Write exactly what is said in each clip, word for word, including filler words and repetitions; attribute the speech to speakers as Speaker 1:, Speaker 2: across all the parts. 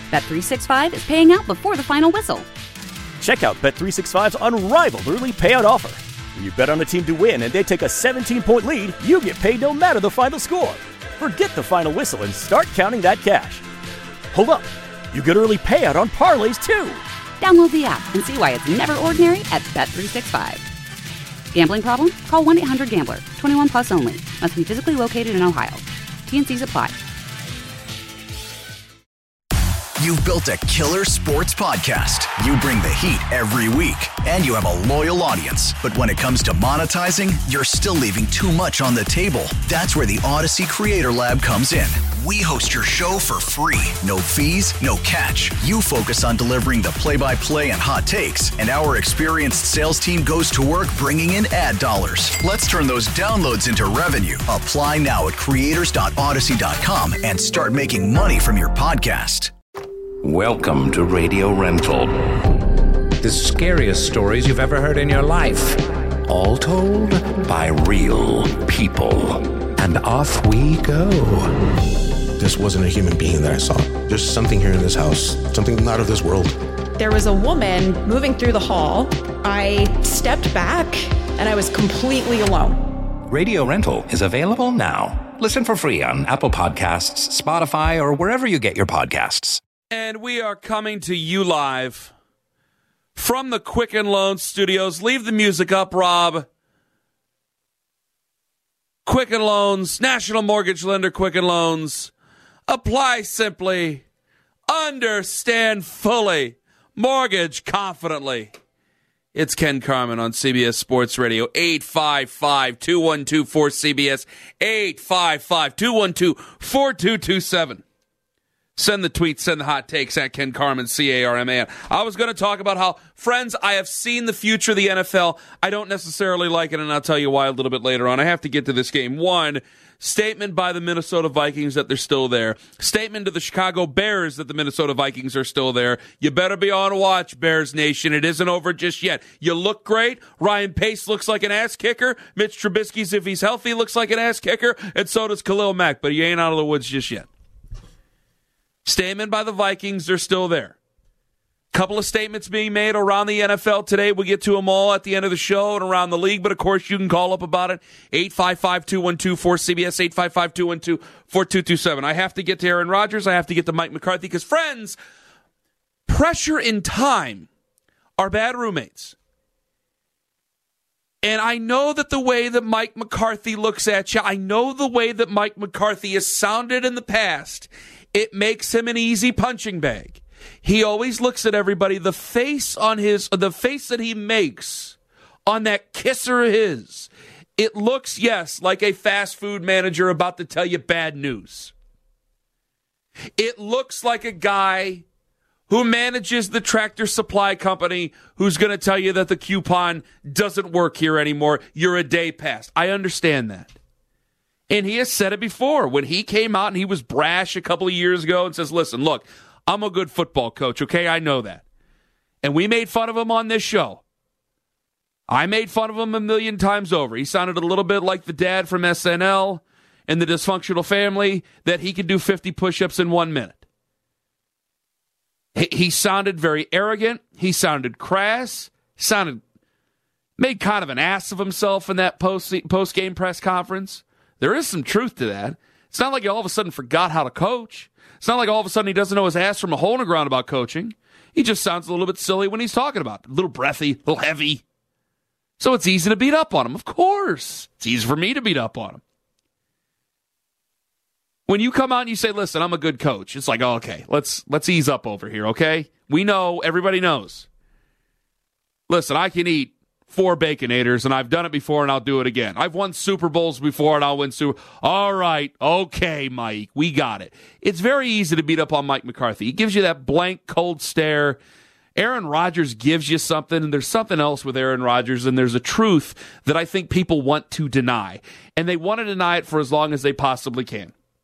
Speaker 1: Bet three sixty-five is paying out before the final whistle.
Speaker 2: Check out Bet three sixty-five's unrivaled early payout offer. When you bet on a team to win and they take a seventeen-point lead, you get paid no matter the final score. Forget the final whistle and start counting that cash. Hold up. You get early payout on parlays, too.
Speaker 1: Download the app and see why it's never ordinary at Bet three sixty-five. Gambling problem? Call one eight hundred gambler. twenty-one plus only. Must be physically located in Ohio. T N Cs apply.
Speaker 3: You've built a killer sports podcast. You bring the heat every week, and you have a loyal audience. But when it comes to monetizing, you're still leaving too much on the table. That's where the Odyssey Creator Lab comes in. We host your show for free. No fees, no catch. You focus on delivering the play-by-play and hot takes, and our experienced sales team goes to work bringing in ad dollars. Let's turn those downloads into revenue. Apply now at creators dot odyssey dot com and start making money from your podcast.
Speaker 4: Welcome to Radio Rental. The scariest stories you've ever heard in your life. All told by real people. And off we go.
Speaker 5: This wasn't a human being that I saw. There's something here in this house, something not of this world.
Speaker 6: There was a woman moving through the hall. I stepped back and I was completely alone.
Speaker 4: Radio Rental is available now. Listen for free on Apple Podcasts, Spotify, or wherever you get your podcasts.
Speaker 7: And we are coming to you live from the Quicken Loans Studios. Leave the music up, Rob. Quicken Loans, National Mortgage Lender, Quicken Loans. Apply simply. Understand fully. Mortgage confidently. It's Ken Carman on C B S Sports Radio. eight five five, two one two, four C B S. eight five five, two one two, four two two seven. Send the tweets, send the hot takes at Ken Carman, C A R M A N. I was going to talk about how, friends, I have seen the future of the N F L. I don't necessarily like it, and I'll tell you why a little bit later on. I have to get to this game. One, statement by the Minnesota Vikings that they're still there. Statement to the Chicago Bears that the Minnesota Vikings are still there. You better be on watch, Bears Nation. It isn't over just yet. You look great. Ryan Pace looks like an ass kicker. Mitch Trubisky's, if he's healthy, looks like an ass kicker. And so does Khalil Mack, but he ain't out of the woods just yet. Statement by the Vikings, they're still there. Couple of statements being made around the N F L today. We'll get to them all at the end of the show and around the league, but of course you can call up about it. eight five five, two one two, four C B S, eight five five, two one two, four two two seven. I have to get to Aaron Rodgers. I have to get to Mike McCarthy because, friends, pressure and time are bad roommates. And I know that the way that Mike McCarthy looks at you, I know the way that Mike McCarthy has sounded in the past, it makes him an easy punching bag. He always looks at everybody. The face on his, the face that he makes on that kisser of his, it looks, yes, like a fast food manager about to tell you bad news. It looks like a guy who manages the Tractor Supply Company who's going to tell you that the coupon doesn't work here anymore. You're a day past. I understand that. And he has said it before. When he came out and he was brash a couple of years ago and says, listen, look, I'm a good football coach, okay? I know that. And we made fun of him on this show. I made fun of him a million times over. He sounded a little bit like the dad from S N L and the Dysfunctional Family that he could do fifty push-ups in one minute. He, he sounded very arrogant. He sounded crass. He sounded, made kind of an ass of himself in that post, post-game press conference. There is some truth to that. It's not like he all of a sudden forgot how to coach. It's not like all of a sudden he doesn't know his ass from a hole in the ground about coaching. He just sounds a little bit silly when he's talking about it. A little breathy, a little heavy. So it's easy to beat up on him. Of course. It's easy for me to beat up on him. When you come out and you say, listen, I'm a good coach, it's like, oh, okay, let's let's ease up over here, okay? We know, everybody knows. Listen, I can eat four Baconators, and I've done it before, and I'll do it again. I've won Super Bowls before, and I'll win Super. All right, okay, Mike, we got it. It's very easy to beat up on Mike McCarthy. He gives you that blank, cold stare. Aaron Rodgers gives you something, and there's something else with Aaron Rodgers, and there's a truth that I think people want to deny, and they want to deny it for as long as they possibly can.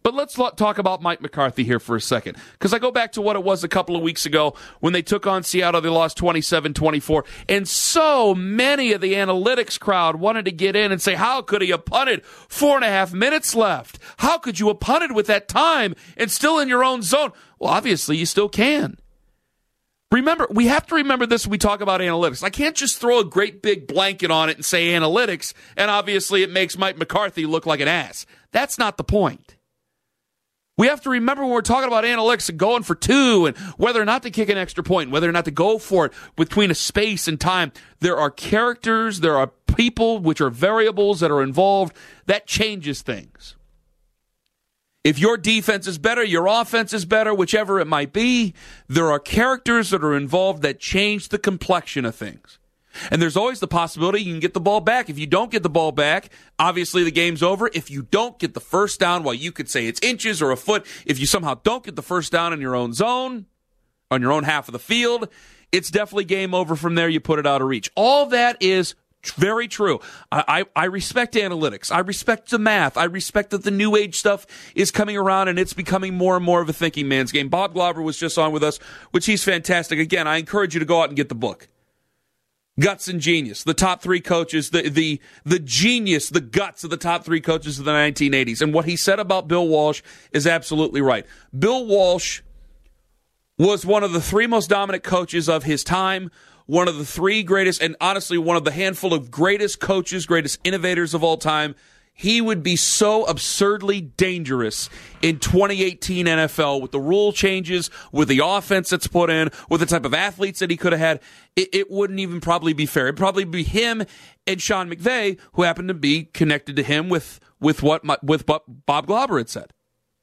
Speaker 7: But let's lo- talk about Mike McCarthy here for a second, because I go back to what it was a couple of weeks ago when they took on Seattle. They lost twenty-seven twenty-four, and so many of the analytics crowd wanted to get in and say, how could he have punted? Four and a half minutes left. How could you have punted with that time and still in your own zone? Well, obviously, you still can. Remember, we have to remember this when we talk about analytics. I can't just throw a great big blanket on it and say analytics, and obviously it makes Mike McCarthy look like an ass. That's not the point. We have to remember when we're talking about analytics and going for two and whether or not to kick an extra point, whether or not to go for it between a space and time, there are characters, there are people, which are variables that are involved. That changes things. If your defense is better, your offense is better, whichever it might be, there are characters that are involved that change the complexion of things. And there's always the possibility you can get the ball back. If you don't get the ball back, obviously the game's over. If you don't get the first down, while you could say it's inches or a foot, if you somehow don't get the first down in your own zone, on your own half of the field, it's definitely game over from there. You put it out of reach. All that is very true. I, I, I respect analytics. I respect the math. I respect that the new age stuff is coming around and it's becoming more and more of a thinking man's game. Bob Glauber was just on with us, which he's fantastic. Again, I encourage you to go out and get the book. Guts and Genius, the top three coaches, the the the genius, the guts of the top three coaches of the nineteen eighties. And what he said about Bill Walsh is absolutely right. Bill Walsh was one of the three most dominant coaches of his time, one of the three greatest, and honestly, one of the handful of greatest coaches, greatest innovators of all time. He would be so absurdly dangerous in twenty eighteen N F L with the rule changes, with the offense that's put in, with the type of athletes that he could have had. It, it wouldn't even probably be fair. It'd probably be him and Sean McVay, who happened to be connected to him with, with what my, with what Bob Glauber had said.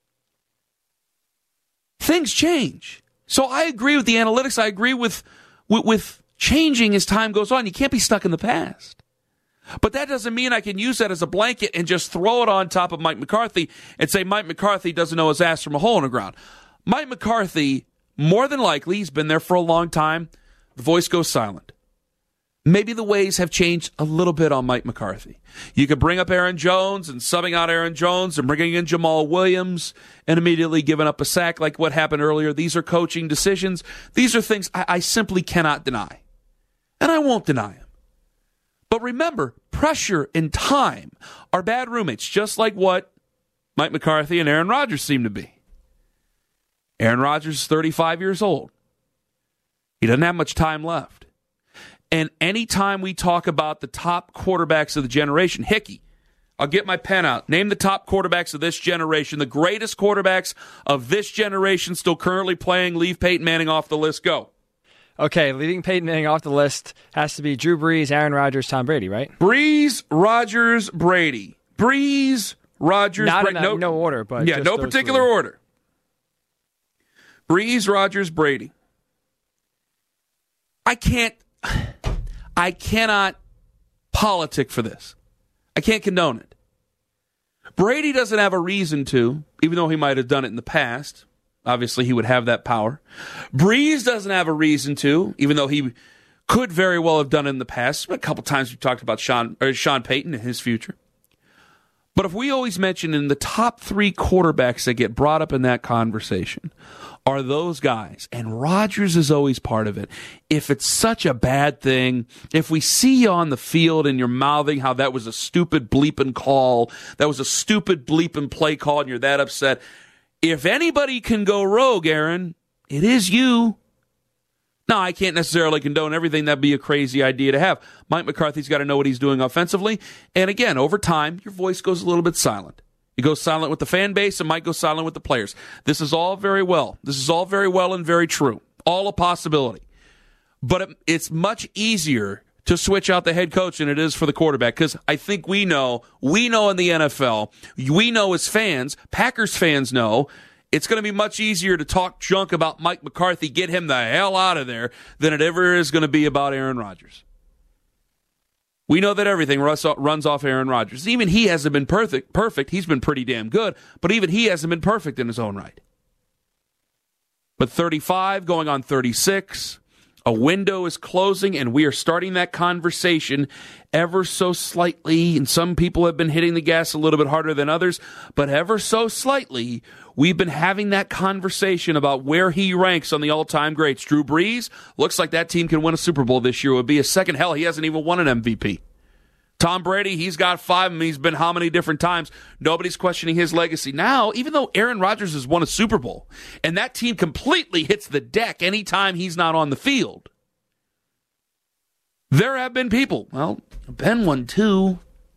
Speaker 7: Things change. So I agree with the analytics. I agree with, with, with changing as time goes on. You can't be stuck in the past. But that doesn't mean I can use that as a blanket and just throw it on top of Mike McCarthy and say Mike McCarthy doesn't know his ass from a hole in the ground. Mike McCarthy, more than likely, he's been there for a long time. The voice goes silent. Maybe the ways have changed a little bit on Mike McCarthy. You could bring up Aaron Jones and subbing out Aaron Jones and bringing in Jamal Williams and immediately giving up a sack like what happened earlier. These are coaching decisions. These are things I, I simply cannot deny. And I won't deny them. But remember, pressure and time are bad roommates, just like what Mike McCarthy and Aaron Rodgers seem to be. Aaron Rodgers is thirty-five years old. He doesn't have much time left. And anytime we talk about the top quarterbacks of the generation, Hickey, I'll get my pen out. Name the top quarterbacks of this generation, the greatest quarterbacks of this generation still currently playing. Leave Peyton Manning off the list. Go.
Speaker 8: Okay, leaving Peyton Manning off the list has to be Drew Brees, Aaron Rodgers, Tom Brady, right?
Speaker 7: Brees, Rodgers, Brady. Brees, Rodgers,
Speaker 8: Not
Speaker 7: Brady.
Speaker 8: in a,
Speaker 7: No,
Speaker 8: no order, but
Speaker 7: yeah,
Speaker 8: just
Speaker 7: no
Speaker 8: those
Speaker 7: particular
Speaker 8: three.
Speaker 7: order. Brees, Rodgers, Brady. I can't, I cannot politic for this. I can't condone it. Brady doesn't have a reason to, even though he might have done it in the past. Obviously, he would have that power. Brees doesn't have a reason to, even though he could very well have done it in the past. A couple times we've talked about Sean, or Sean Payton and his future. But if we always mention in the top three quarterbacks that get brought up in that conversation are those guys, and Rodgers is always part of it. If it's such a bad thing, if we see you on the field and you're mouthing how that was a stupid bleeping call, that was a stupid bleeping play call, and you're that upset, if anybody can go rogue, Aaron, it is you. Now, I can't necessarily condone everything. That'd be a crazy idea to have. Mike McCarthy's got to know what he's doing offensively. And again, over time, your voice goes a little bit silent. It goes silent with the fan base and might go silent with the players. This is all very well. This is all very well and very true. All a possibility. But it, it's much easier to switch out the head coach than it is for the quarterback, because I think we know, we know in the N F L, we know as fans, Packers fans know, it's going to be much easier to talk junk about Mike McCarthy, get him the hell out of there, than it ever is going to be about Aaron Rodgers. We know that everything runs off Aaron Rodgers. Even he hasn't been perfect. Perfect. He's been pretty damn good, but even he hasn't been perfect in his own right. But thirty-five, going on thirty-six, A window is closing, and we are starting that conversation ever so slightly. And some people have been hitting the gas a little bit harder than others, but ever so slightly, we've been having that conversation about where he ranks on the all-time greats. Drew Brees, looks like that team can win a Super Bowl this year. It would be a second. Hell, he hasn't even won an M V P. Tom Brady, he's got five, and he's been how many different times? Nobody's questioning his legacy. Now, even though Aaron Rodgers has won a Super Bowl, and that team completely hits the deck anytime he's not on the field, there have been people, well, Ben won too.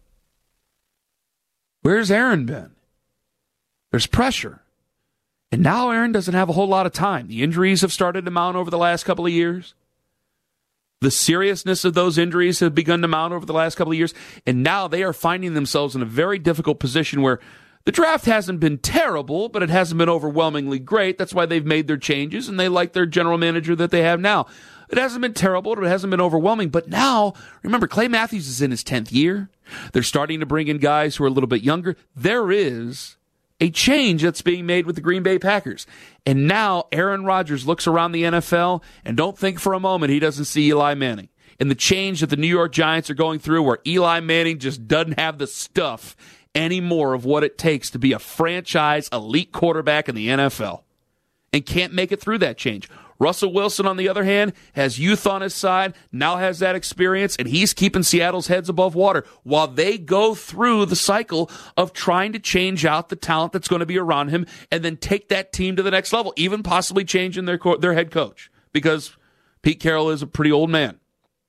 Speaker 7: Where's Aaron been? There's pressure. And now Aaron doesn't have a whole lot of time. The injuries have started to mount over the last couple of years. The seriousness of those injuries have begun to mount over the last couple of years. And now they are finding themselves in a very difficult position where the draft hasn't been terrible, but it hasn't been overwhelmingly great. That's why they've made their changes, and they like their general manager that they have now. It hasn't been terrible, but it hasn't been overwhelming. But now, remember, Clay Matthews is in his tenth year. They're starting to bring in guys who are a little bit younger. There is a change that's being made with the Green Bay Packers. And now Aaron Rodgers looks around the N F L, and don't think for a moment he doesn't see Eli Manning. And the change that the New York Giants are going through, where Eli Manning just doesn't have the stuff anymore of what it takes to be a franchise elite quarterback in the N F L, and can't make it through that change. Russell Wilson, on the other hand, has youth on his side, now has that experience, and he's keeping Seattle's heads above water while they go through the cycle of trying to change out the talent that's going to be around him and then take that team to the next level, even possibly changing their co- their head coach, because Pete Carroll is a pretty old man.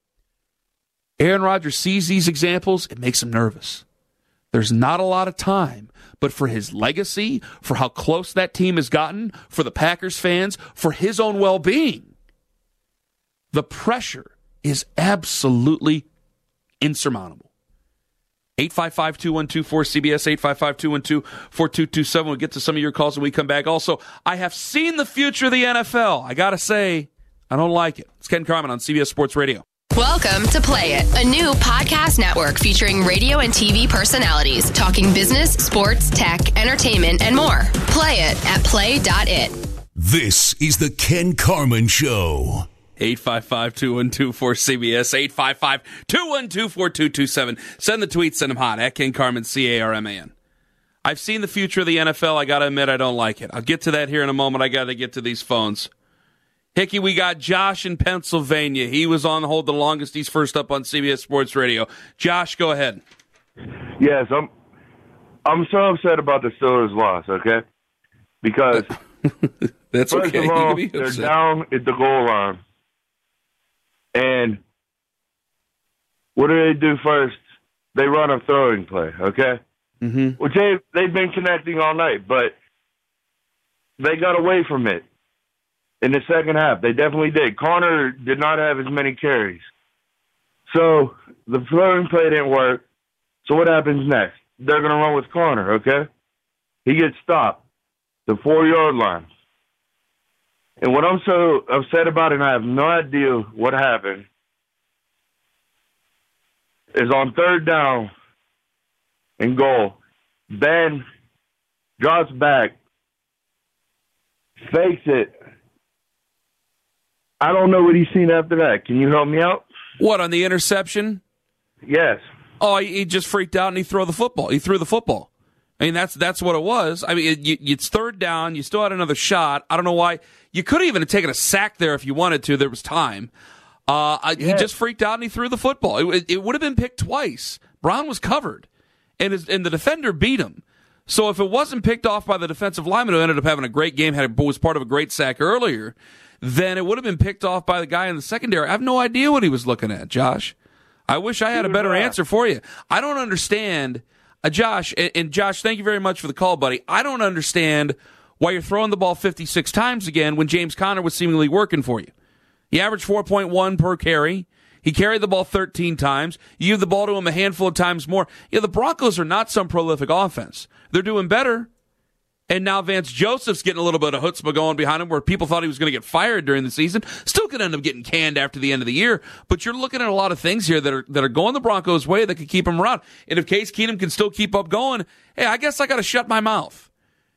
Speaker 7: Aaron Rodgers sees these examples, it makes him nervous. There's not a lot of time, but for his legacy, for how close that team has gotten, for the Packers fans, for his own well-being, the pressure is absolutely insurmountable. eight five five, two one two, four C B S, eight five five, two one two, four two two seven. We'll get to some of your calls when we come back. Also, I have seen the future of the N F L. I got to say, I don't like it. It's Ken Carman on C B S Sports Radio.
Speaker 9: Welcome to Play It, a new podcast network featuring radio and T V personalities talking business, sports, tech, entertainment, and more. Play it at play dot it.
Speaker 10: This is the Ken Carman Show.
Speaker 7: eight five five, two one two, four C B S, eight five five, two one two, four two two seven. Send the tweets, send them hot, at Ken Carman, C A R M A N. I've seen the future of the N F L. I got to admit, I don't like it. I'll get to that here in a moment. I got to get to these phones. Hickey, we got Josh in Pennsylvania. He was on hold the longest. He's first up on C B S Sports Radio. Josh, go ahead.
Speaker 11: Yes, I'm I'm so upset about the Steelers' loss, okay? Because
Speaker 7: That's
Speaker 11: first
Speaker 7: okay.
Speaker 11: of all,
Speaker 7: be
Speaker 11: they're
Speaker 7: upset.
Speaker 11: down at the goal line. And what do they do first? They run a throwing play, okay?
Speaker 7: Mm-hmm.
Speaker 11: Which they, they've been connecting all night, but they got away from it. In the second half, they definitely did. Connor did not have as many carries. So the throwing play didn't work. So what happens next? They're going to run with Connor, okay? He gets stopped. The four-yard line. And what I'm so upset about, and I have no idea what happened, is on third down and goal, Ben drops back, fakes it. I don't know what he's seen after that. Can you help me out?
Speaker 7: What, on the interception?
Speaker 11: Yes.
Speaker 7: Oh, he, he just freaked out and he threw the football. He threw the football. I mean, that's that's what it was. I mean, it, you, it's third down. You still had another shot. I don't know why. You could have even taken a sack there if you wanted to. There was time. Uh, I,
Speaker 11: Yeah.
Speaker 7: He just freaked out and he threw the football. It, it, it would have been picked twice. Brown was covered, and his, and the defender beat him. So if it wasn't picked off by the defensive lineman who ended up having a great game, had was part of a great sack earlier, then it would have been picked off by the guy in the secondary. I have no idea what he was looking at, Josh. I wish I had a better answer for you. I don't understand, uh, Josh, and, and Josh, thank you very much for the call, buddy. I don't understand why you're throwing the ball fifty-six times again when James Conner was seemingly working for you. He averaged four point one per carry. He carried the ball thirteen times. You give the ball to him a handful of times more. Yeah, the Broncos are not some prolific offense. They're doing better. And now Vance Joseph's getting a little bit of chutzpah going behind him where people thought he was going to get fired during the season. Still could end up getting canned after the end of the year. But you're looking at a lot of things here that are that are going the Broncos' way that could keep him around. And if Case Keenum can still keep up going, hey, I guess I got to shut my mouth.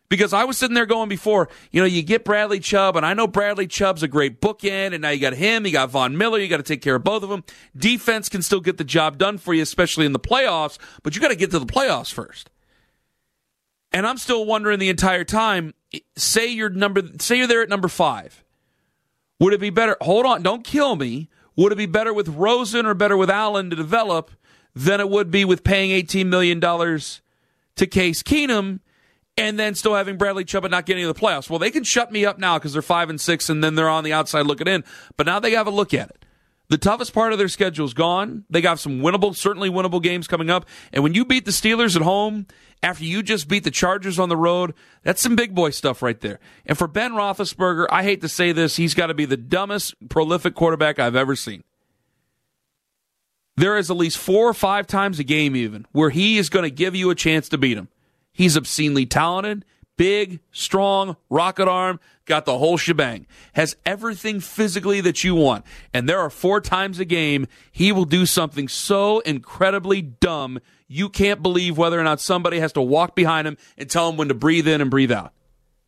Speaker 7: Because I was sitting there going before, you know, you get Bradley Chubb, and I know Bradley Chubb's a great bookend, and now you got him, you got Von Miller, you got to take care of both of them. Defense can still get the job done for you, especially in the playoffs, but you got to get to the playoffs first. And I'm still wondering the entire time, say you're number, say you're there at number five. Would it be better, hold on, don't kill me, would it be better with Rosen or better with Allen to develop than it would be with paying eighteen million dollars to Case Keenum and then still having Bradley Chubb and not getting to the playoffs? Well, they can shut me up now because they're five and six, and then they're on the outside looking in. But now they have a look at it. The toughest part of their schedule is gone. They got some winnable, certainly winnable games coming up. And when you beat the Steelers at home after you just beat the Chargers on the road, that's some big boy stuff right there. And for Ben Roethlisberger, I hate to say this, he's got to be the dumbest, prolific quarterback I've ever seen. There is at least four or five times a game even where he is going to give you a chance to beat him. He's obscenely talented, big, strong, rocket arm, got the whole shebang. Has everything physically that you want. And there are four times a game he will do something so incredibly dumb you can't believe whether or not somebody has to walk behind him and tell him when to breathe in and breathe out.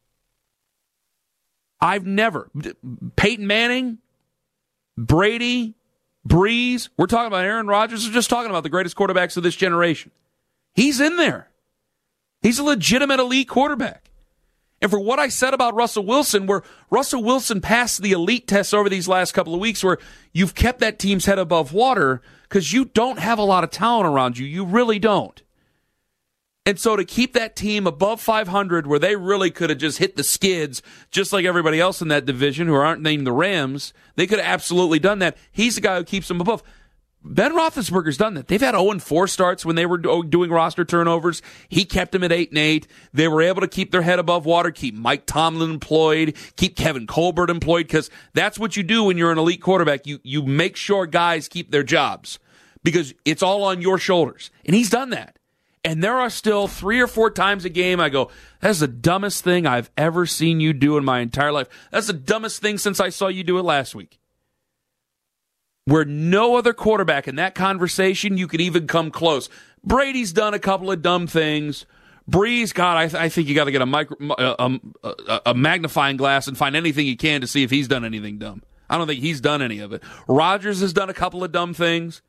Speaker 7: I've never. Peyton Manning, Brady, Breeze, we're talking about Aaron Rodgers, we're just talking about the greatest quarterbacks of this generation. He's in there. He's a legitimate elite quarterback. And for what I said about Russell Wilson, where Russell Wilson passed the elite tests over these last couple of weeks, where you've kept that team's head above water because you don't have a lot of talent around you. You really don't. And so to keep that team above five hundred, where they really could have just hit the skids, just like everybody else in that division who aren't named the Rams, they could have absolutely done that. He's the guy who keeps them above. Ben Roethlisberger's done that. They've had oh and four starts when they were doing roster turnovers. He kept them at eight and eight. They were able to keep their head above water, keep Mike Tomlin employed, keep Kevin Colbert employed, because that's what you do when you're an elite quarterback. You you make sure guys keep their jobs because it's all on your shoulders. And he's done that. And there are still three or four times a game I go, that's the dumbest thing I've ever seen you do in my entire life. That's the dumbest thing since I saw you do it last week. Where no other quarterback in that conversation you could even come close. Brady's done a couple of dumb things. Breeze, God, I, th- I think you got to get a, micro, a, a, a magnifying glass and find anything you can to see if he's done anything dumb. I don't think he's done any of it. Rodgers has done a couple of dumb things.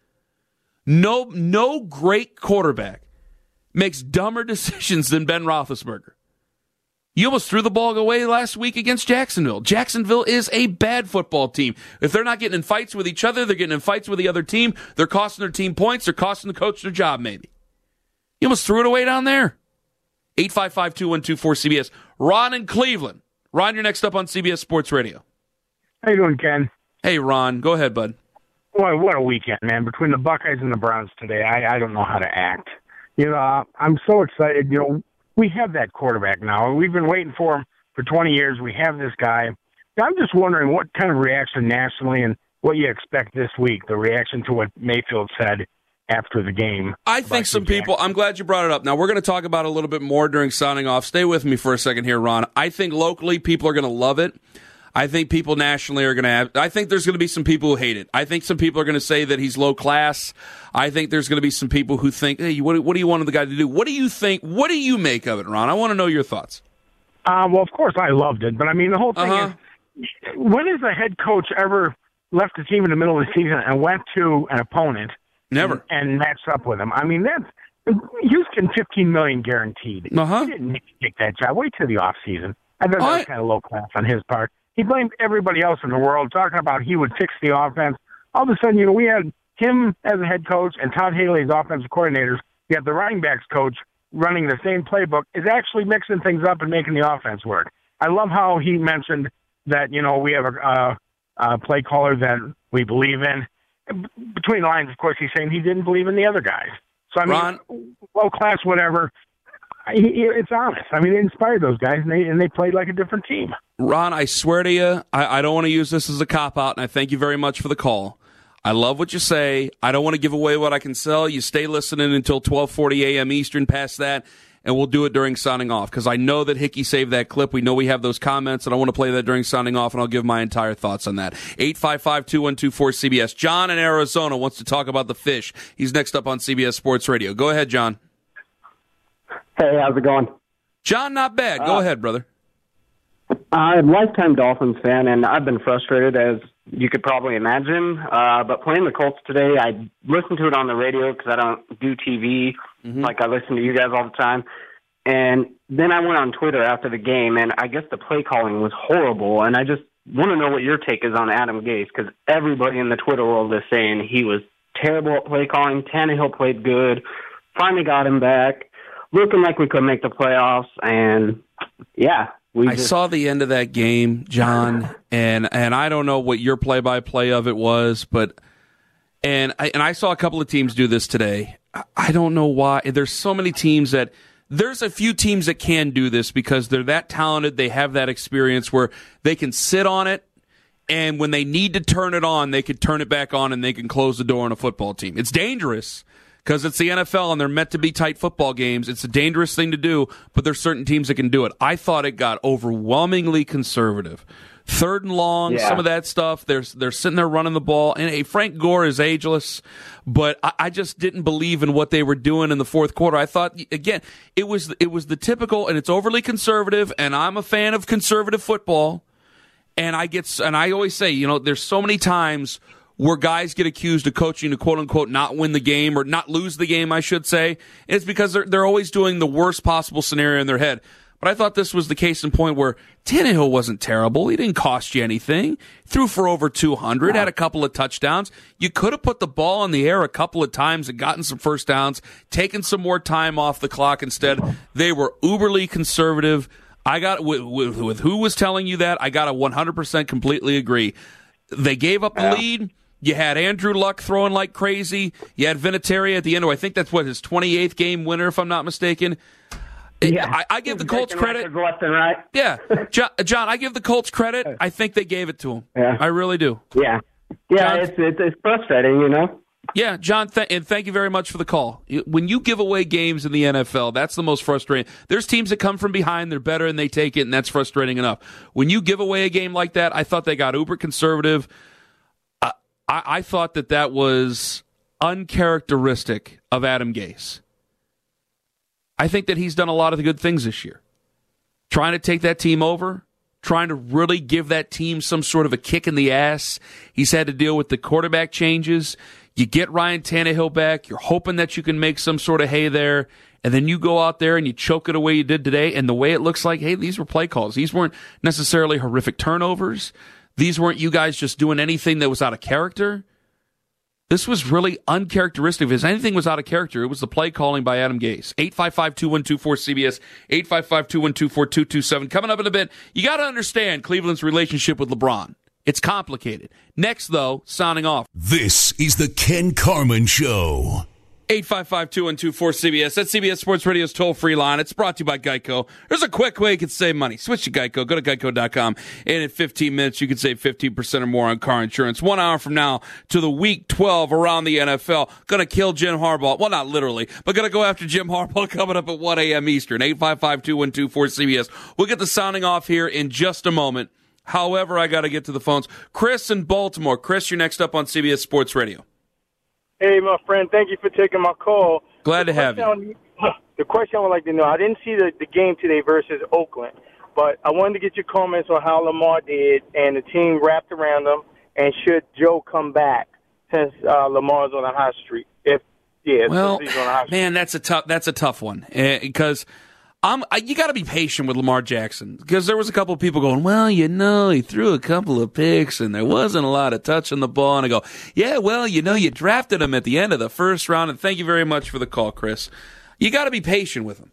Speaker 7: No, no great quarterback makes dumber decisions than Ben Roethlisberger. You almost threw the ball away last week against Jacksonville. Jacksonville is a bad football team. If they're not getting in fights with each other, they're getting in fights with the other team. They're costing their team points. They're costing the coach their job, maybe. You almost threw it away down there. eight five five, two one two, four C B S. Ron in Cleveland. Ron, you're next up on C B S Sports Radio.
Speaker 12: How you doing, Ken?
Speaker 7: Hey, Ron. Go ahead, bud.
Speaker 12: Boy, what a weekend, man. Between the Buckeyes and the Browns today, I, I don't know how to act. You know, I'm so excited. You know, we have that quarterback now. We've been waiting for him for twenty years. We have this guy. I'm just wondering what kind of reaction nationally and what you expect this week, the reaction to what Mayfield said after the game.
Speaker 7: I think some people, I'm glad you brought it up. Now, we're going to talk about it a little bit more during signing off. Stay with me for a second here, Ron. I think locally people are going to love it. I think people nationally are going to have, I think there's going to be some people who hate it. I think some people are going to say that he's low class. I think there's going to be some people who think, hey, what, what do you want the guy to do? What do you think? What do you make of it, Ron? I want to know your thoughts.
Speaker 12: Uh, well, of course, I loved it. But, I mean, the whole thing uh-huh. is, when has a head coach ever left the team in the middle of the season and went to an opponent
Speaker 7: Never.
Speaker 12: and, and matched up with him? I mean, that's Houston, fifteen million dollars guaranteed.
Speaker 7: Uh-huh.
Speaker 12: He didn't take that job. Wait till the offseason. I thought that was kind of low class on his part. He blamed everybody else in the world, talking about he would fix the offense. All of a sudden, you know, we had him as a head coach and Todd Haley as offensive coordinators. You have the running backs coach running the same playbook, is actually mixing things up and making the offense work. I love how he mentioned that, you know, we have a, uh, a play caller that we believe in. Between the lines, of course, he's saying he didn't believe in the other guys. So, I mean,
Speaker 7: Ron,
Speaker 12: low class, whatever. It's honest. I mean, they inspired those guys, and they and they played like a different team.
Speaker 7: Ron, I swear to you, I, I don't want to use this as a cop-out, and I thank you very much for the call. I love what you say. I don't want to give away what I can sell. You stay listening until twelve forty a.m. Eastern, past that, and we'll do it during signing off, because I know that Hickey saved that clip. We know we have those comments, and I want to play that during signing off, and I'll give my entire thoughts on that. eight five five, two one two, four C B S. John in Arizona wants to talk about the Fish. He's next up on C B S Sports Radio. Go ahead, John.
Speaker 13: Hey, how's it going?
Speaker 7: John, not bad. Go
Speaker 13: Uh,
Speaker 7: ahead, brother.
Speaker 13: I'm a lifetime Dolphins fan, and I've been frustrated, as you could probably imagine. Uh, but playing the Colts today, I listened to it on the radio because I don't do T V
Speaker 7: Mm-hmm.
Speaker 13: like I listen to you guys all the time. And then I went on Twitter after the game, and I guess the play calling was horrible. And I just want to know what your take is on Adam Gase, because everybody in the Twitter world is saying he was terrible at play calling. Tannehill played good. Finally got him back. Looking like we could make the playoffs, and yeah. We
Speaker 7: I
Speaker 13: just,
Speaker 7: saw the end of that game, John, and and I don't know what your play-by-play of it was, but and I, and I saw a couple of teams do this today. I, I don't know why. There's so many teams that there's a few teams that can do this because they're that talented. They have that experience where they can sit on it, and when they need to turn it on, they can turn it back on, and they can close the door on a football team. It's dangerous. Because it's the N F L and they're meant to be tight football games. It's a dangerous thing to do, but there's certain teams that can do it. I thought it got overwhelmingly conservative. Third and long,
Speaker 13: Yeah.
Speaker 7: some of that stuff. They're, they're sitting there running the ball. And hey, Frank Gore is ageless, but I, I just didn't believe in what they were doing in the fourth quarter. I thought, again, it was it was the typical, and it's overly conservative, and I'm a fan of conservative football. And I get, and I always say, you know, there's so many times where guys get accused of coaching to quote-unquote not win the game or not lose the game, I should say. It's because they're they're always doing the worst possible scenario in their head. But I thought this was the case in point where Tannehill wasn't terrible. He didn't cost you anything. Threw for over two hundred, had a couple of touchdowns. You could have put the ball in the air a couple of times and gotten some first downs, taken some more time off the clock instead. They were uberly conservative. I got with, with, with who was telling you that, I got to one hundred percent completely agree. They gave up the
Speaker 13: Yeah.
Speaker 7: lead. You had Andrew Luck throwing like crazy. You had Vinatieri at the end. I think that's what his twenty-eighth game winner, if I'm not mistaken.
Speaker 13: Yeah.
Speaker 7: I, I give the Colts
Speaker 13: Breaking
Speaker 7: credit.
Speaker 13: records left and right.
Speaker 7: Yeah, John, John, I give the Colts credit. I think they gave it to him.
Speaker 13: Yeah.
Speaker 7: I really do.
Speaker 13: Yeah. Yeah,
Speaker 7: John?
Speaker 13: it's, it's it's frustrating, you know.
Speaker 7: Yeah, John, th- and thank you very much for the call. When you give away games in the N F L, that's the most frustrating. There's teams that come from behind, they're better, and they take it, and that's frustrating enough. When you give away a game like that, I thought they got uber conservative. I, I thought that that was uncharacteristic of Adam Gase. I think that he's done a lot of the good things this year. Trying to take that team over, trying to really give that team some sort of a kick in the ass. He's had to deal with the quarterback changes. You get Ryan Tannehill back. You're hoping that you can make some sort of hay there. And then you go out there and you choke it the way you did today. And the way it looks like, hey, these were play calls. These weren't necessarily horrific turnovers. These weren't you guys just doing anything that was out of character. This was really uncharacteristic. If anything was out of character, it was the play calling by Adam Gase. eight five five, two one two four, C B S, eight five five, two one two four, two two seven. Coming up in a bit, you got to understand Cleveland's relationship with LeBron. It's complicated. Next, though, signing off.
Speaker 10: This is the Ken Carman Show.
Speaker 7: eight five five, two one two four, C B S. That's C B S Sports Radio's toll-free line. It's brought to you by Geico. There's a quick way you can save money. Switch to Geico. Go to geico dot com. And in fifteen minutes, you can save fifteen percent or more on car insurance. One hour from now to the Week twelve around the N F L. Going to kill Jim Harbaugh. Well, not literally, but going to go after Jim Harbaugh coming up at one a.m. Eastern. eight five five, two one two four, C B S. We'll get the sounding off here in just a moment. However, I got to get to the phones. Chris in Baltimore. Chris, you're next up on C B S Sports Radio.
Speaker 14: Hey, my friend, thank you for taking my call.
Speaker 7: Glad to have you.
Speaker 14: The question I would like to know, I didn't see the, the game today versus Oakland, but I wanted to get your comments on how Lamar did and the team wrapped around him, and should Joe come back since uh, Lamar's on a hot streak? If yeah,
Speaker 7: well,
Speaker 14: since he's on a hot streak.
Speaker 7: man, that's a tough that's a tough one because. I'm, I, you got to be patient with Lamar Jackson because there was a couple of people going, well, you know, he threw a couple of picks and there wasn't a lot of touch on the ball. And I go, yeah, well, you know, you drafted him at the end of the first round. And thank you very much for the call, Chris. You got to be patient with him.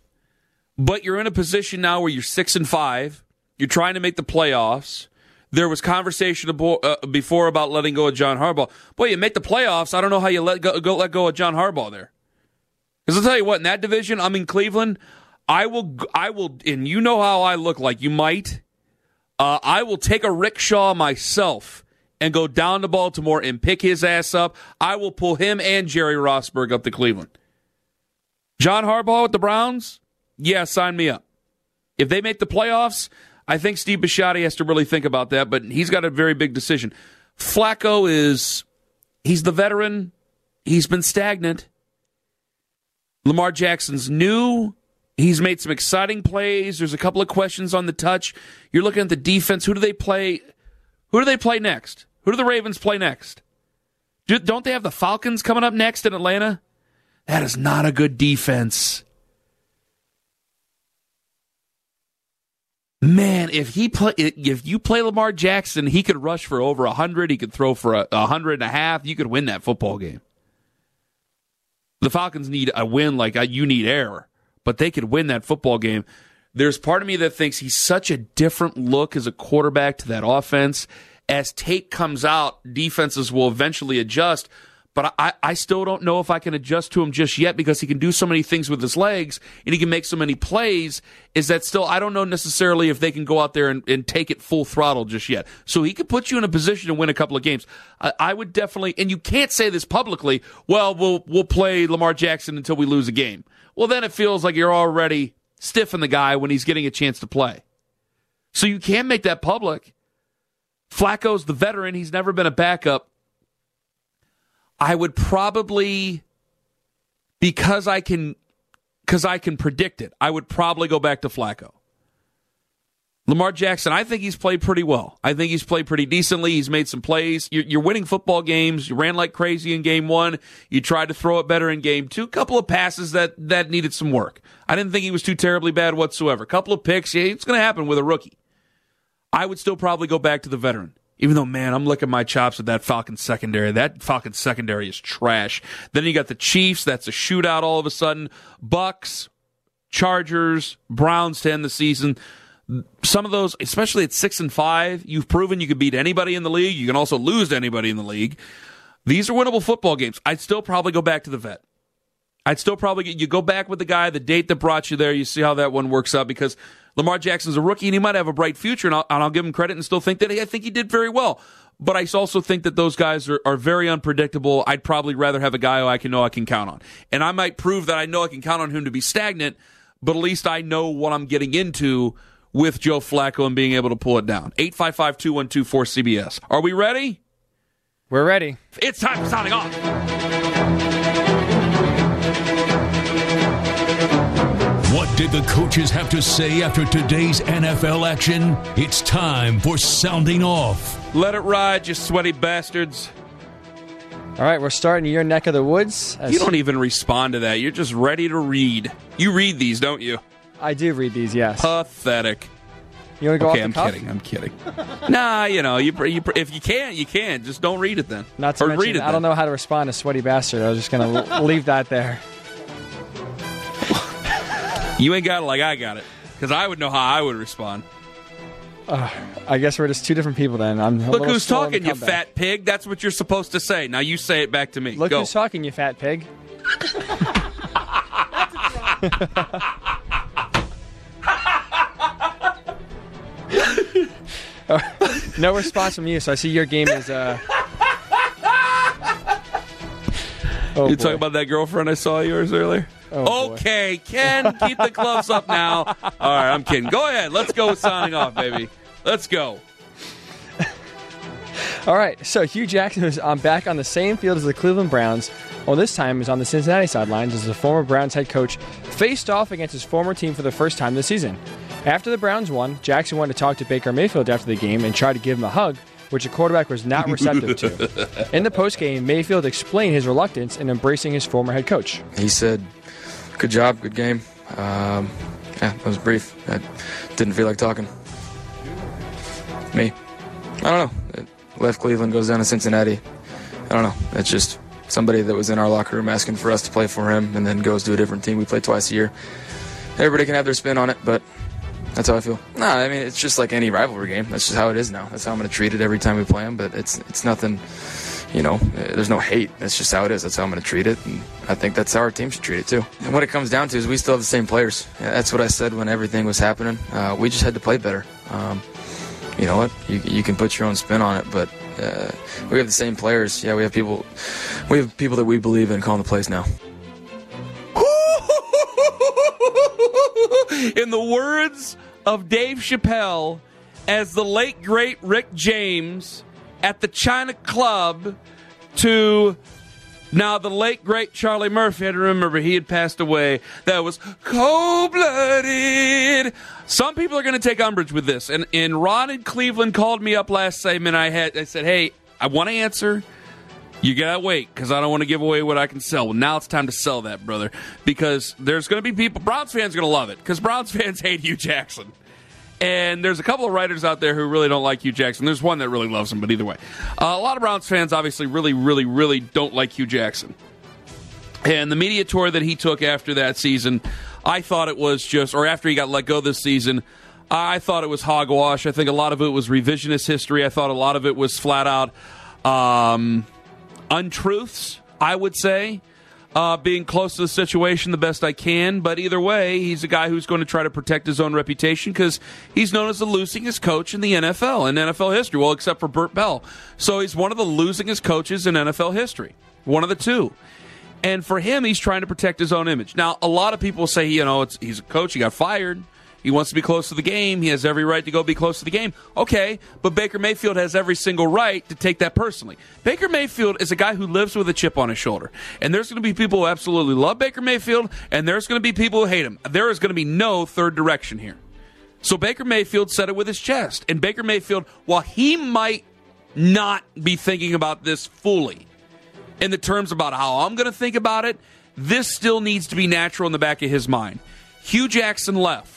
Speaker 7: But you're in a position now where you're six and five. You're trying to make the playoffs. There was conversation before about letting go of John Harbaugh. Boy, you make the playoffs. I don't know how you let go, go let go of John Harbaugh there. Because I'll tell you what, in that division, I'm in Cleveland. I will, I will, and you know how I look like. You might. Uh, I will take a rickshaw myself and go down to Baltimore and pick his ass up. I will pull him and Jerry Rossberg up to Cleveland. John Harbaugh with the Browns? Yeah, sign me up. If they make the playoffs, I think Steve Bisciotti has to really think about that, but he's got a very big decision. Flacco is, he's the veteran. He's been stagnant. Lamar Jackson's new. He's made some exciting plays. There's a couple of questions on the touch. You're looking at the defense. Who do they play? Who do they play next? Who do the Ravens play next? Do, don't they have the Falcons coming up next in Atlanta? That is not a good defense. Man, if he play, if you play Lamar Jackson, he could rush for over one hundred. He could throw for a, a hundred and a half. You could win that football game. The Falcons need a win like you need air, but they could win that football game. There's part of me that thinks he's such a different look as a quarterback to that offense. As tape comes out, defenses will eventually adjust. But I, I still don't know if I can adjust to him just yet because he can do so many things with his legs and he can make so many plays. Is that still, I don't know necessarily if they can go out there and, and take it full throttle just yet. So he could put you in a position to win a couple of games. I, I would definitely, and you can't say this publicly, well, we'll we'll play Lamar Jackson until we lose a game. Well, then it feels like you're already stiffing the guy when he's getting a chance to play. So you can't make that public. Flacco's the veteran. He's never been a backup. I would probably, because I can, because I can predict it, I would probably go back to Flacco. Lamar Jackson, I think he's played pretty well. I think he's played pretty decently. He's made some plays. You're, you're winning football games. You ran like crazy in game one. You tried to throw it better in game two. A couple of passes that, that needed some work. I didn't think he was too terribly bad whatsoever. A couple of picks. Yeah, it's going to happen with a rookie. I would still probably go back to the veteran. Even though, man, I'm licking my chops at that Falcons secondary. That Falcons secondary is trash. Then you got the Chiefs. That's a shootout all of a sudden. Bucks, Chargers, Browns to end the season. Some of those, especially at six and five, you've proven you can beat anybody in the league. You can also lose to anybody in the league. These are winnable football games. I'd still probably go back to the vet. I'd still probably get, you go back with the guy, the date that brought you there. You see how that one works out because Lamar Jackson's a rookie and he might have a bright future, and I'll, and I'll give him credit and still think that hey, I think he did very well. But I also think that those guys are, are very unpredictable. I'd probably rather have a guy who I can know I can count on. And I might prove that I know I can count on him to be stagnant, but at least I know what I'm getting into with Joe Flacco and being able to pull it down. eight five five, two one two, four C B S. Are we ready?
Speaker 8: We're ready.
Speaker 7: It's time for signing off.
Speaker 10: What did the coaches have to say after today's N F L action? It's time for sounding off.
Speaker 7: Let it ride, you sweaty bastards.
Speaker 8: All right, we're starting your neck of the woods.
Speaker 7: You don't even respond to that. You're just ready to read. You read these, don't you?
Speaker 8: I do read these, yes.
Speaker 7: Pathetic.
Speaker 8: You want to go
Speaker 7: okay,
Speaker 8: off
Speaker 7: I'm
Speaker 8: the cuff?
Speaker 7: kidding. I'm kidding. Nah, you know, you, you if you can't, you can't. Just don't read it then.
Speaker 8: Not to
Speaker 7: or
Speaker 8: mention,
Speaker 7: read it
Speaker 8: I don't know how to respond to sweaty bastard. I was just going to leave that there.
Speaker 7: You ain't got it like I got it, because I would know how I would respond.
Speaker 8: Uh, I guess we're just two different people then. I'm a
Speaker 7: Look who's
Speaker 8: slow
Speaker 7: talking, you fat pig. That's what you're supposed to say. Now you say it back to me.
Speaker 8: Look
Speaker 7: Go.
Speaker 8: who's talking, you fat pig. No response from you, so I see your game is... Uh...
Speaker 7: Oh, you talking about that girlfriend I saw of yours earlier?
Speaker 8: Oh,
Speaker 7: okay, Ken, keep the gloves up now. All right, I'm kidding. Go ahead. Let's go with signing off, baby. Let's go.
Speaker 8: All right, so Hugh Jackson is on back on the same field as the Cleveland Browns. Well, this time is on the Cincinnati sidelines as the former Browns head coach faced off against his former team for the first time this season. After the Browns won, Jackson wanted to talk to Baker Mayfield after the game and try to give him a hug, which the quarterback was not receptive to. In the postgame, Mayfield explained his reluctance in embracing his former head coach.
Speaker 15: He said, good job, good game. Um, yeah, it was brief. I didn't feel like talking. Me. I don't know. It left Cleveland, goes down to Cincinnati. I don't know. It's just somebody that was in our locker room asking for us to play for him and then goes to a different team. We play twice a year. Everybody can have their spin on it, but that's how I feel. No, I mean, it's just like any rivalry game. That's just how it is now. That's how I'm going to treat it every time we play them, but it's it's nothing, you know, there's no hate. That's just how it is. That's how I'm going to treat it, and I think that's how our team should treat it too. And what it comes down to is we still have the same players. Yeah, that's what I said when everything was happening. Uh, we just had to play better. Um, you know what? You, you can put your own spin on it, but uh, we have the same players. Yeah, we have people, we have people that we believe in calling the plays now.
Speaker 7: In the words of Dave Chappelle, as the late, great Rick James at the China Club to Now, the late, great Charlie Murphy, I had to remember he had passed away. That was cold-blooded. Some people are going to take umbrage with this. And, and Ron in Cleveland called me up last segment. I had I said, hey, I want to answer. You got to wait because I don't want to give away what I can sell. Well, now it's time to sell that, brother, because there's going to be people. Browns fans are going to love it because Browns fans hate Hugh Jackson. And there's a couple of writers out there who really don't like Hugh Jackson. There's one that really loves him, but either way. Uh, a lot of Browns fans obviously really, really, really don't like Hugh Jackson. And the media tour that he took after that season, I thought it was just, or after he got let go this season, I thought it was hogwash. I think a lot of it was revisionist history. I thought a lot of it was flat out um, untruths, I would say. Uh, being close to the situation the best I can, but either way, he's a guy who's going to try to protect his own reputation because he's known as the losingest coach in the N F L, in N F L history, well, except for Burt Bell. So he's one of the losingest coaches in N F L history, one of the two. And for him, he's trying to protect his own image. Now, a lot of people say, you know, it's, he's a coach, he got fired. He wants to be close to the game. He has every right to go be close to the game. Okay, but Baker Mayfield has every single right to take that personally. Baker Mayfield is a guy who lives with a chip on his shoulder. And there's going to be people who absolutely love Baker Mayfield, and there's going to be people who hate him. There is going to be no third direction here. So Baker Mayfield said it with his chest. And Baker Mayfield, while he might not be thinking about this fully in the terms about how I'm going to think about it, this still needs to be natural in the back of his mind. Hugh Jackson left.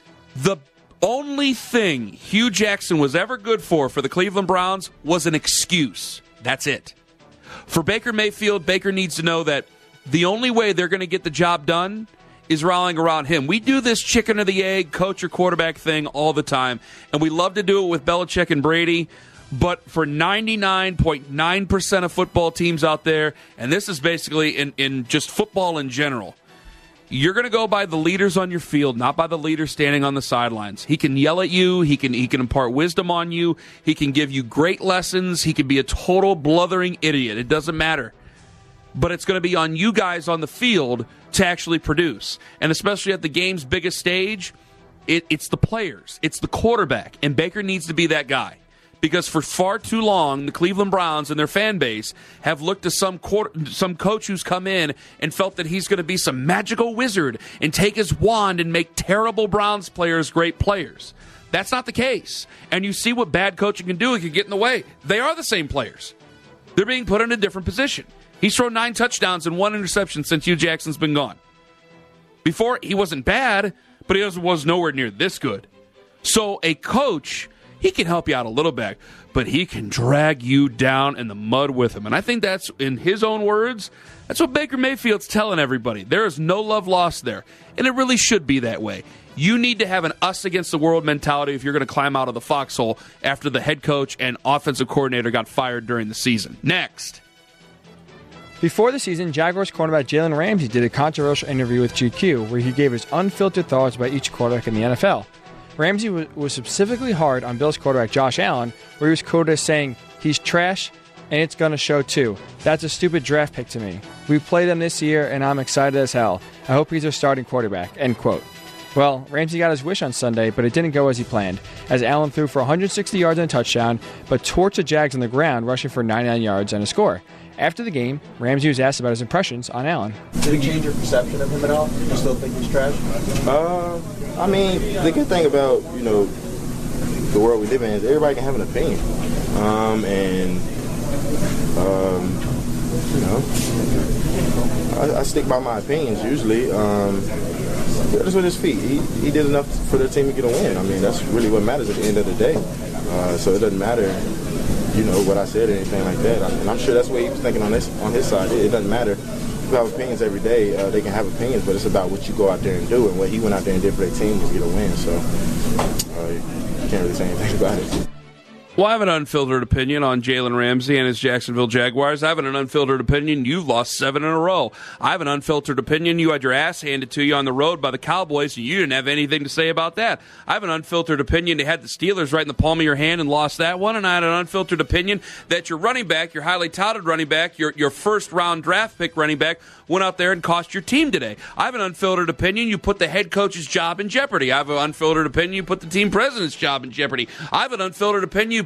Speaker 7: The only thing Hugh Jackson was ever good for for the Cleveland Browns was an excuse. That's it. For Baker Mayfield, Baker needs to know that the only way they're going to get the job done is rallying around him. We do this chicken or the egg, coach or quarterback thing all the time, and we love to do it with Belichick and Brady, but for ninety-nine point nine percent of football teams out there, and this is basically in, in just football in general, you're going to go by the leaders on your field, not by the leaders standing on the sidelines. He can yell at you. He can he can impart wisdom on you. He can give you great lessons. He can be a total blithering idiot. It doesn't matter. But it's going to be on you guys on the field to actually produce. And especially at the game's biggest stage, it, it's the players. It's the quarterback. And Baker needs to be that guy. Because for far too long, the Cleveland Browns and their fan base have looked to some quarter, some coach who's come in and felt that he's going to be some magical wizard and take his wand and make terrible Browns players great players. That's not the case. And you see what bad coaching can do. It can get in the way. They are the same players. They're being put in a different position. He's thrown nine touchdowns and one interception since Hugh Jackson's been gone. Before, he wasn't bad, but he was nowhere near this good. So a coach, he can help you out a little bit, but he can drag you down in the mud with him. And I think that's, in his own words, that's what Baker Mayfield's telling everybody. There is no love lost there, and it really should be that way. You need to have an us-against-the-world mentality if you're going to climb out of the foxhole after the head coach and offensive coordinator got fired during the season. Next.
Speaker 8: Before the season, Jaguars cornerback Jalen Ramsey did a controversial interview with G Q where he gave his unfiltered thoughts about each quarterback in the N F L. Ramsey was specifically hard on Bills quarterback Josh Allen, where he was quoted as saying, "He's trash, and it's going to show too. That's a stupid draft pick to me. We played him this year, and I'm excited as hell. I hope he's our starting quarterback." End quote. Well, Ramsey got his wish on Sunday, but it didn't go as he planned, as Allen threw for one hundred sixty yards and a touchdown, but torched the Jags on the ground, rushing for ninety-nine yards and a score. After the game, Ramsey was asked about his impressions on Allen.
Speaker 16: Did it change your perception of him at all? You still think he's trash? Uh, I mean, the good thing about, you know, the world we live in is everybody can have an opinion. Um, and, um, you know, I, I stick by my opinions usually. Um, just with his feet. He, he did enough for their team to get a win. I mean, that's really what matters at the end of the day. Uh, so it doesn't matter, you know, what I said or anything like that. I, and I'm sure that's what he was thinking on this on his side. It, it doesn't matter. People have opinions every day. Uh, they can have opinions, but it's about what you go out there and do. And what he went out there and did for their team was get a win. So uh, you can't really say anything about it.
Speaker 7: Well, I have an unfiltered opinion on Jalen Ramsey and his Jacksonville Jaguars. I have an unfiltered opinion. You've lost seven in a row. I have an unfiltered opinion. You had your ass handed to you on the road by the Cowboys, and you didn't have anything to say about that. I have an unfiltered opinion. They had the Steelers right in the palm of your hand and lost that one. And I had an unfiltered opinion that your running back, your highly touted running back, your, your first-round draft pick running back, went out there and cost your team today. I have an unfiltered opinion. You put the head coach's job in jeopardy. I have an unfiltered opinion. You put the team president's job in jeopardy. I have an unfiltered opinion. You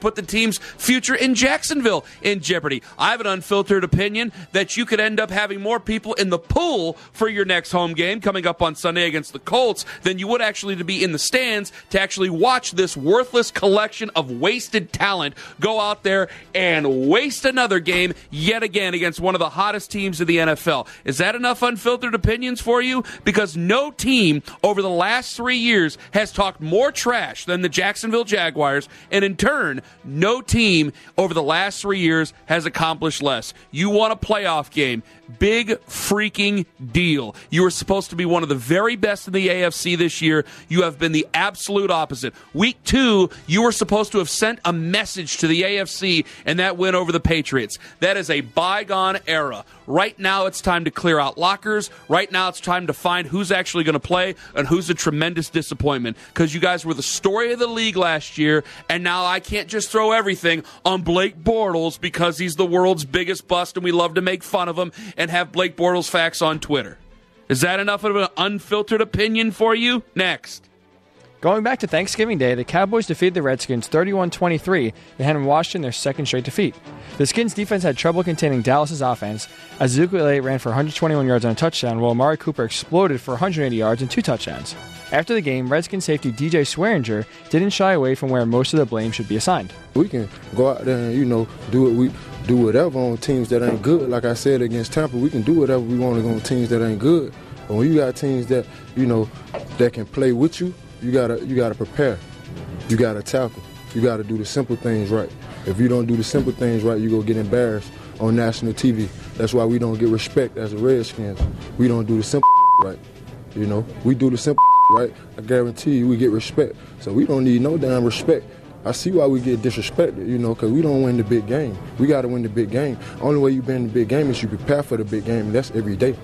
Speaker 7: put the team's future in Jacksonville in jeopardy. I have an unfiltered opinion that you could end up having more people in the pool for your next home game coming up on Sunday against the Colts than you would actually to be in the stands to actually watch this worthless collection of wasted talent go out there and waste another game yet again against one of the hottest teams of the N F L. Is that enough unfiltered opinions for you? Because no team over the last three years has talked more trash than the Jacksonville Jaguars, and in turn, no team over the last three years has accomplished less. You want a playoff game. Big freaking deal. You were supposed to be one of the very best in the A F C this year. You have been the absolute opposite. Week two, you were supposed to have sent a message to the A F C, and that win over the Patriots. That is a bygone era. Right now, it's time to clear out lockers. Right now, it's time to find who's actually going to play and who's a tremendous disappointment, because you guys were the story of the league last year, and now I can't just throw everything on Blake Bortles because he's the world's biggest bust and we love to make fun of him and have Blake Bortles facts on Twitter. Is that enough of an unfiltered opinion for you? Next.
Speaker 8: Going back to Thanksgiving Day, the Cowboys defeated the Redskins thirty-one twenty-three and handed Washington their second straight defeat. The Skins' defense had trouble containing Dallas' offense as Ezekiel Elliott ran for one hundred twenty-one yards on a touchdown, while Amari Cooper exploded for one hundred eighty yards and two touchdowns. After the game, Redskins safety D J Swearinger didn't shy away from where most of the blame should be assigned.
Speaker 17: We can go out there and, you know, do what we do whatever on teams that ain't good. Like I said against Tampa, we can do whatever we want on teams that ain't good. But when you got teams that, you know, that can play with you, you gotta you gotta prepare. You gotta tackle. You gotta do the simple things right. If you don't do the simple things right, you gonna get embarrassed on national T V. That's why we don't get respect as the Redskins. We don't do the simple right. You know, we do the simple right. I guarantee you, we get respect. So we don't need no damn respect. I see why we get disrespected, you know, because we don't win the big game. We got to win the big game. Only way you win the big game is you prepare for the big game, and that's every day.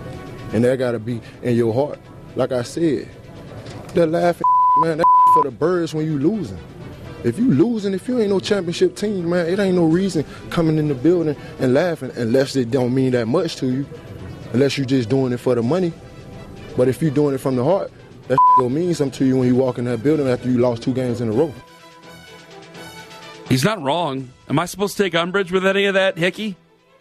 Speaker 17: And that got to be in your heart. Like I said, that laughing, man, that for the birds when you losing. If you losing, if you ain't no championship team, man, it ain't no reason coming in the building and laughing unless it don't mean that much to you, unless you just doing it for the money. But if you doing it from the heart, that gonna mean something to you when you walk in that building after you lost two games in a row.
Speaker 7: He's not wrong. Am I supposed to take umbrage with any of that, Hickey?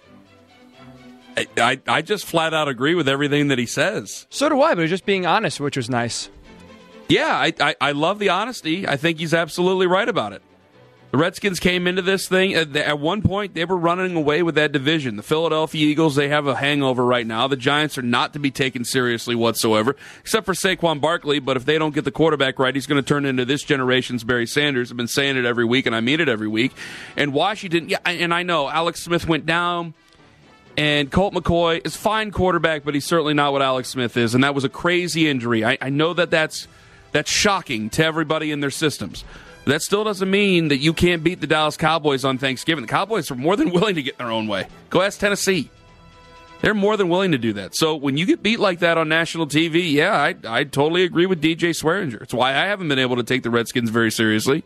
Speaker 7: I, I, I just flat out agree with everything that he says.
Speaker 8: So do I, but he's just being honest, which was nice.
Speaker 7: Yeah, I, I, I love the honesty. I think he's absolutely right about it. The Redskins came into this thing, at, at one point, they were running away with that division. The Philadelphia Eagles, they have a hangover right now. The Giants are not to be taken seriously whatsoever, except for Saquon Barkley, but if they don't get the quarterback right, he's going to turn into this generation's Barry Sanders. I've been saying it every week, and I mean it every week. And Washington, yeah, and I know, Alex Smith went down, and Colt McCoy is fine quarterback, but he's certainly not what Alex Smith is, and that was a crazy injury. I, I know that that's, that's shocking to everybody in their systems. That still doesn't mean that you can't beat the Dallas Cowboys on Thanksgiving. The Cowboys are more than willing to get their own way. Go ask Tennessee. They're more than willing to do that. So when you get beat like that on national T V, yeah, I, I totally agree with D J Swearinger. It's why I haven't been able to take the Redskins very seriously.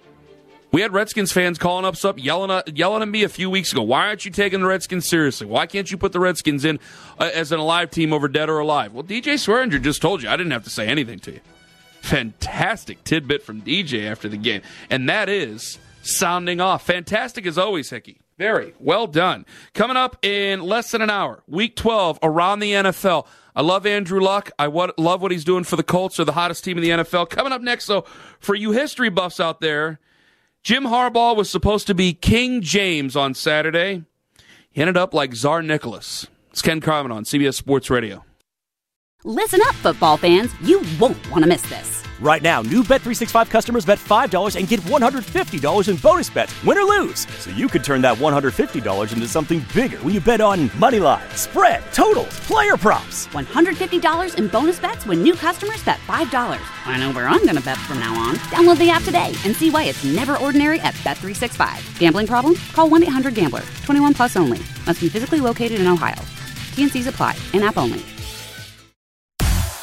Speaker 7: We had Redskins fans calling us up, yelling at, yelling at me a few weeks ago. Why aren't you taking the Redskins seriously? Why can't you put the Redskins in uh, as an alive team over dead or alive? Well, D J Swearinger just told you. I didn't have to say anything to you. Fantastic tidbit from D J after the game. And that is sounding off. Fantastic as always, Hickey. Very well done. Coming up in less than an hour, Week twelve, around the N F L. I love Andrew Luck. I love what he's doing for the Colts. They're the hottest team in the N F L. Coming up next, though, for you history buffs out there, Jim Harbaugh was supposed to be King James on Saturday. He ended up like Tsar Nicholas. It's Ken Carman on C B S Sports Radio.
Speaker 1: Listen up, football fans. You won't want to miss this.
Speaker 2: Right now, new Bet three sixty-five customers bet five dollars and get one hundred fifty dollars in bonus bets, win or lose. So you could turn that one hundred fifty dollars into something bigger when you bet on money line, spread, totals, player props.
Speaker 1: one hundred fifty dollars in bonus bets when new customers bet five dollars. I know where I'm going to bet from now on. Download the app today and see why it's never ordinary at Bet three sixty-five. Gambling problem? Call one eight hundred gambler. twenty-one plus only. Must be physically located in Ohio. T and C's apply. In-app only.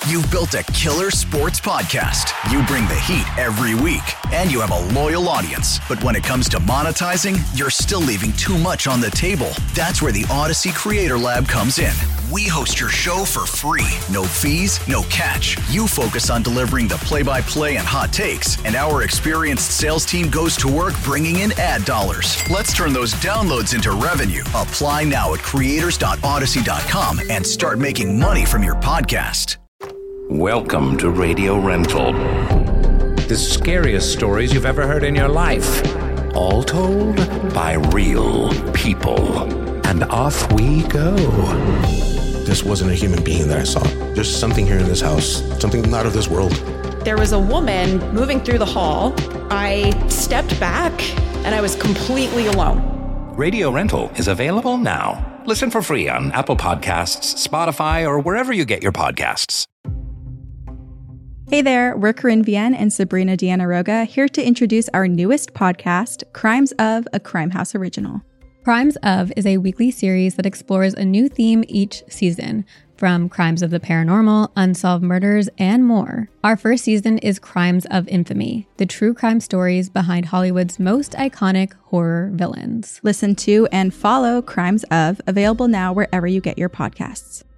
Speaker 3: You've built a killer sports podcast. You bring the heat every week, and you have a loyal audience. But when it comes to monetizing, you're still leaving too much on the table. That's where the Odyssey Creator Lab comes in. We host your show for free. No fees, no catch. You focus on delivering the play-by-play and hot takes, and our experienced sales team goes to work bringing in ad dollars. Let's turn those downloads into revenue. Apply now at creators dot odyssey dot com and start making money from your podcast.
Speaker 4: Welcome to Radio Rental. The scariest stories you've ever heard in your life. All told by real people. And off we go.
Speaker 5: This wasn't a human being that I saw. There's something here in this house, something not of this world.
Speaker 6: There was a woman moving through the hall. I stepped back and I was completely alone.
Speaker 4: Radio Rental is available now. Listen for free on Apple Podcasts, Spotify, or wherever you get your podcasts.
Speaker 18: Hey there, we're Corinne Vienne and Sabrina Deanna Roga, here to introduce our newest podcast, Crimes of, a Crime House original.
Speaker 19: Crimes of is a weekly series that explores a new theme each season, from crimes of the paranormal, unsolved murders, and more. Our first season is Crimes of Infamy, the true crime stories behind Hollywood's most iconic horror villains.
Speaker 18: Listen to and follow Crimes of, available now wherever you get your podcasts.